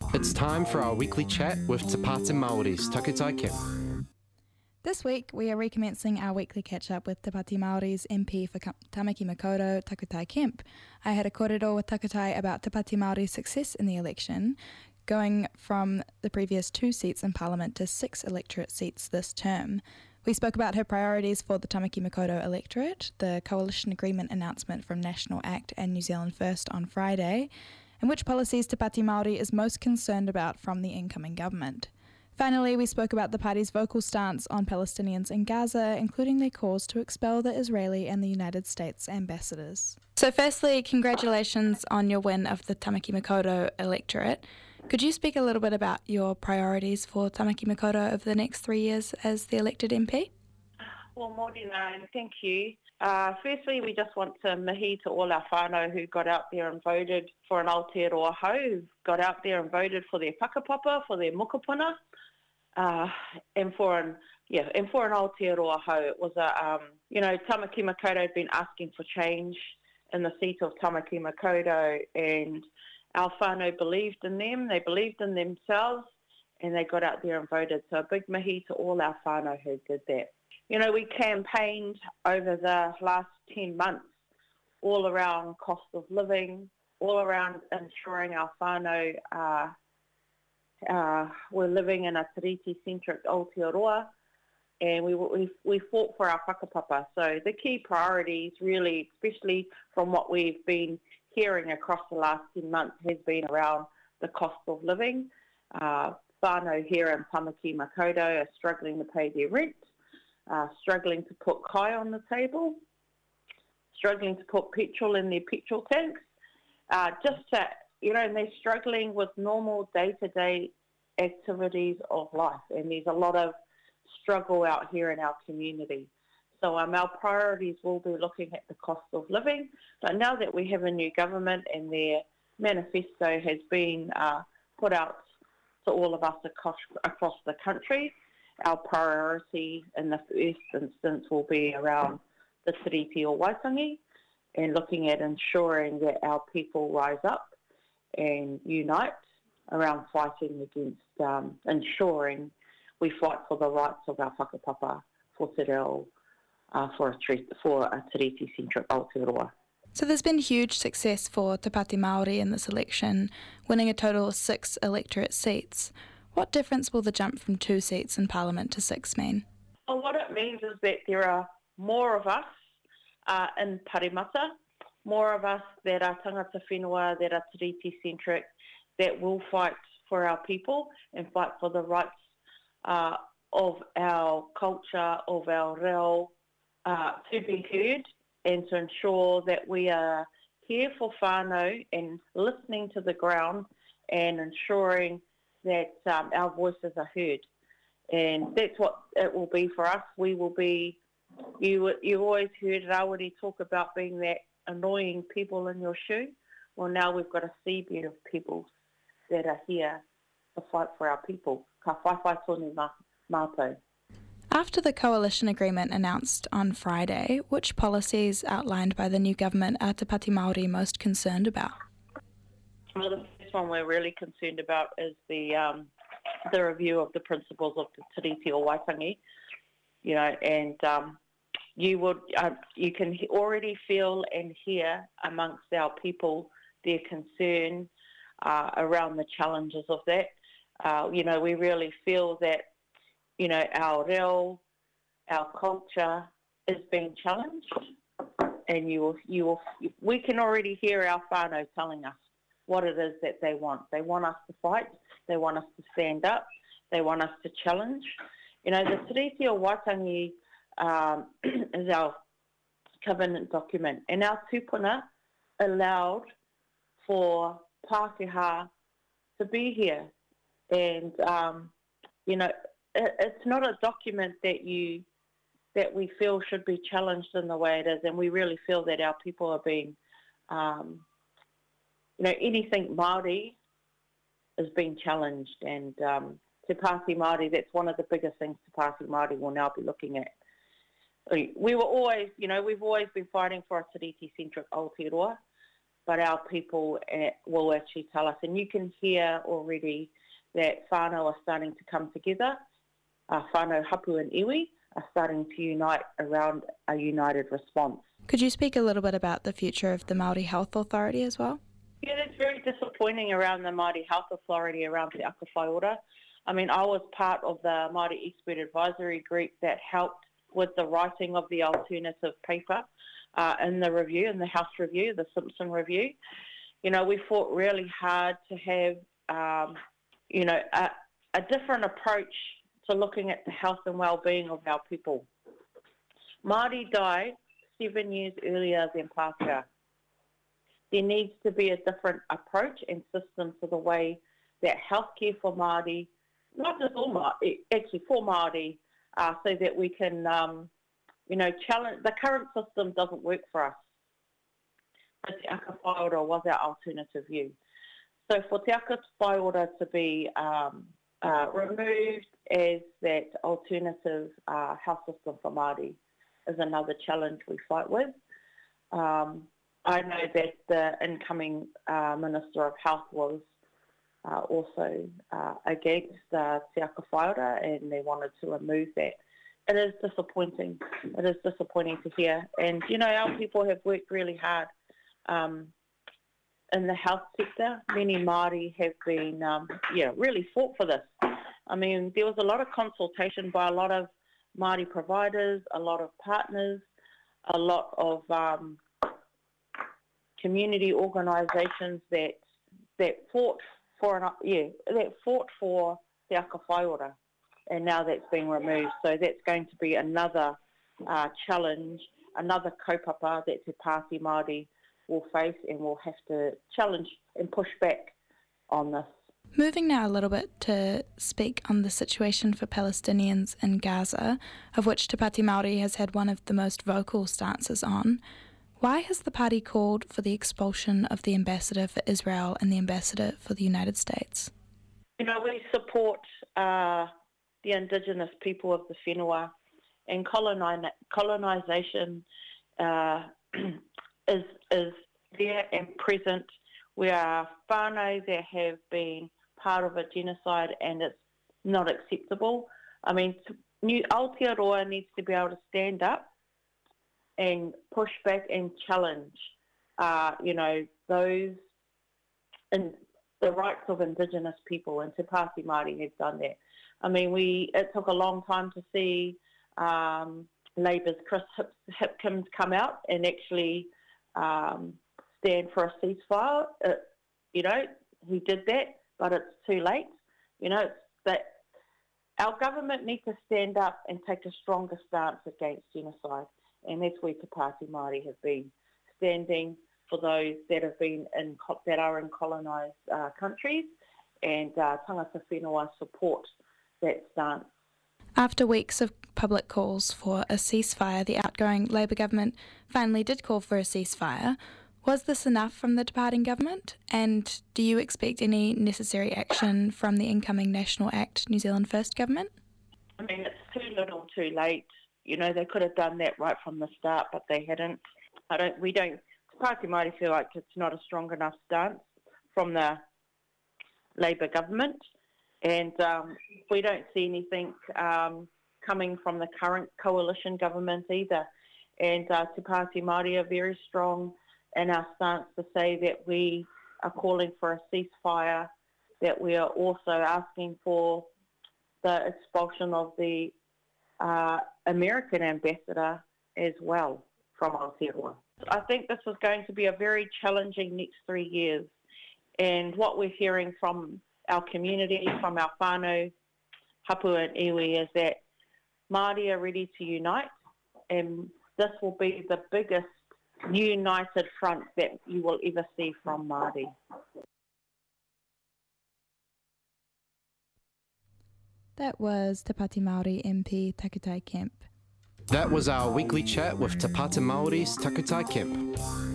It's time for our weekly chat with Te Pāti Māori's Takutai Kemp. This week, we are recommencing our weekly catch-up with Te Pāti Māori's MP for Tamaki Makaurau, Takutai Kemp. I had a kōrero with Takutai about Te Pāti Māori's success in the election, going from the previous 2 seats in Parliament to 6 electorate seats this term. We spoke about her priorities for the Tamaki Makaurau electorate, the coalition agreement announcement from National Act and New Zealand First on Friday, and which policies Te Pāti Māori is most concerned about from the incoming government. Finally, we spoke about the party's vocal stance on Palestinians in Gaza, including their calls to expel the Israeli and the United States ambassadors. So firstly, congratulations on your win of the Tamaki Makaurau electorate. Could you speak a little bit about your priorities for Tamaki Makaurau over the next 3 years as the elected MP? Well, Morena, and thank you. Firstly, we just want to mihi to all our whānau who got out there and voted for an Aotearoa hau, who got out there and voted for their whakapapa, for their mokopuna, and for an Aotearoa hau. It was Tamaki Makaurau had been asking for change in the seat of Tamaki Makaurau, and our whānau believed in them, they believed in themselves, and they got out there and voted. So a big mihi to all our whānau who did that. You know, we campaigned over the last 10 months all around cost of living, all around ensuring our whānau were living in a tiriti-centric Aotearoa, and we fought for our whakapapa. So the key priorities really, especially from what we've been hearing across the last 10 months, has been around the cost of living. Whānau here in Tamaki Makaurau are struggling to pay their rent, struggling to put kai on the table, struggling to put petrol in their petrol tanks, and they're struggling with normal day-to-day activities of life, and there's a lot of struggle out here in our community. So our priorities will be looking at the cost of living, but now that we have a new government and their manifesto has been put out to all of us across the country, our priority in the first instance will be around the tiriti o Waitangi and looking at ensuring that our people rise up and unite around fighting against, ensuring we fight for the rights of our whakapapa for te reo, for a tiriti-centric Aotearoa. So there's been huge success for Te Pāti Māori in this election, winning a total of 6 electorate seats. What difference will the jump from 2 seats in Parliament to 6 mean? Well, what it means is that there are more of us in Parimata, more of us that are tangata whenua, that are tiriti-centric, that will fight for our people and fight for the rights of our culture, of our reo, to be heard and to ensure that we are here for whānau and listening to the ground and ensuring that our voices are heard. And that's what it will be for us. We will be, you've always heard Rawiri talk about being that annoying people in your shoe. Well, now we've got a seabed of people that are here to fight for our people. Ka whaiwhai tonu mātou. After the coalition agreement announced on Friday, which policies outlined by the new government are Te Pāti Māori most concerned about? Well, the first one we're really concerned about is the review of the principles of the tiriti o Waitangi. You know, and you can already feel and hear amongst our people their concern around the challenges of that. We really feel that, our reo, our culture is being challenged, and we can already hear our whānau telling us what it is that they want. They want us to fight, they want us to stand up, they want us to challenge. The tiriti o Waitangi is our covenant document, and our tupuna allowed for Pākehā to be here. And, it's not a document that we feel should be challenged in the way it is, and we really feel that our people are being, anything Māori is being challenged, and Te Pāti Māori, that's one of the biggest things Te Pāti Māori will now be looking at. We were always, we've always been fighting for a tiriti-centric Aotearoa, but our people will actually tell us. And you can hear already that whānau are starting to come together. Whānau hapu and iwi are starting to unite around a united response. Could you speak a little bit about the future of the Māori Health Authority as well? Yeah, that's very disappointing around the Māori Health Authority around Te Aka Whaiora. I mean, I was part of the Māori Expert Advisory Group that helped with the writing of the alternative paper in the review, in the House review, the Simpson review. You know, we fought really hard to have, a different approach to looking at the health and well-being of our people. Māori died 7 years earlier than Pākehā. There needs to be a different approach and system to the way that healthcare for Māori, not just all Māori, actually for Māori, so that we can, challenge. The current system doesn't work for us. But Te Aka Whaiora was our alternative view. So for Te Aka Whaiora to be removed as that alternative health system for Māori is another challenge we fight with. I know that the incoming Minister of Health was also against Te Aka Whaiora, and they wanted to remove that. It is disappointing. It is disappointing to hear. And, our people have worked really hard in the health sector. Many Māori have been, really fought for this. I mean, there was a lot of consultation by a lot of Māori providers, a lot of partners, a lot of community organisations that fought for Te Aka Whaiora, and now that's being removed. So that's going to be another challenge, another kaupapa that Te Pāti Māori will face, and will have to challenge and push back on this. Moving now a little bit to speak on the situation for Palestinians in Gaza, of which Te Pāti Māori has had one of the most vocal stances on. Why has the party called for the expulsion of the ambassador for Israel and the ambassador for the United States? We support the Indigenous people of the whenua, and colonisation is there and present. We are whānau that have been part of a genocide, and it's not acceptable. I mean, Aotearoa needs to be able to stand up and push back and challenge, those and the rights of Indigenous people, and Te Pāti Māori have done that. I mean, it took a long time to see Labour's Chris Hipkins come out and actually stand for a ceasefire. He did that, but it's too late. It's that our government needs to stand up and take a stronger stance against genocide. And that's where Te Pāti Māori have been, standing for those that are in colonised countries, and tangata whenua support that stance. After weeks of public calls for a ceasefire, the outgoing Labour government finally did call for a ceasefire. Was this enough from the departing government? And do you expect any necessary action from the incoming National Act New Zealand First government? I mean, it's too little too late. They could have done that right from the start, but they hadn't. Te Pāti Māori feel like it's not a strong enough stance from the Labour government, and we don't see anything coming from the current coalition government either. And Te Pāti Māori are very strong in our stance to say that we are calling for a ceasefire, that we are also asking for the expulsion of the American ambassador as well from Aotearoa. I think this is going to be a very challenging next 3 years, and what we're hearing from our community, from our whānau, hapu and iwi, is that Māori are ready to unite, and this will be the biggest united front that you will ever see from Māori. That was Te Pāti Māori MP Takutai Kemp. That was our weekly chat with Te Pāti Māori's Takutai Kemp.